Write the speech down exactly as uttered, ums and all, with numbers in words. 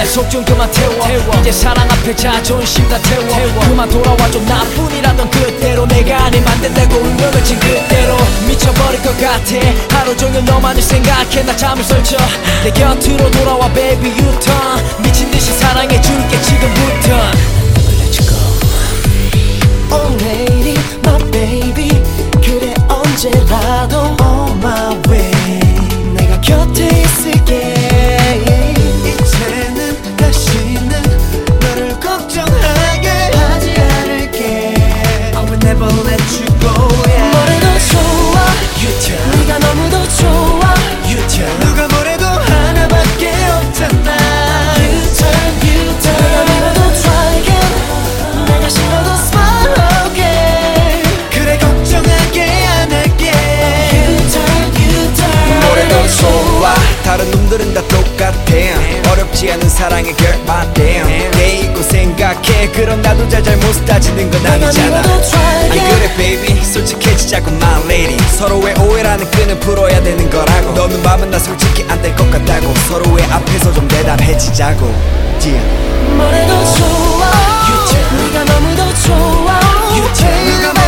속 좀 그만 태워, 태워. 이제 사랑 앞에 자존심 다 태워, 태워. 그만 돌아와줘 나뿐이라던 그대로 내가 아니 만든다고 운명을 진 그대로 미쳐버릴 것 같아 하루 종일 너만을 생각해 나 잠을 설쳐 내 곁으로 돌아와 baby you turn 미친듯이 사랑해줄게 지금부터 Let's go Oh lady my baby 그래 언제라도 on my way 내가 곁에 있을게 이제는 다시는 너를 걱정하게 하지 않을게 I will never let you go yeah. 뭐래도 좋아 you turn 네가 너무도 좋아 you turn 누가 뭐래도 하나밖에 없잖아 you turn you turn 내가 밀어도 try again 내가 싫어도 smile again 그래 걱정하게 안 할게 you turn you turn 뭐래도 좋아 다른 놈들은 다 똑같아 어렵지 않은 사랑의 결말 내 있고 생각해 그럼 나도 잘 잘못 따지는 건 아니잖아 안 그래 baby 솔직해지자고 my lady 서로의 오해라는 끈을 풀어야 되는 거라고 너는 마음은 나 솔직히 안 될 것 같다고 서로의 앞에서 좀 대답해지자고 yeah. 뭐래도 좋아 네가 너무도 좋아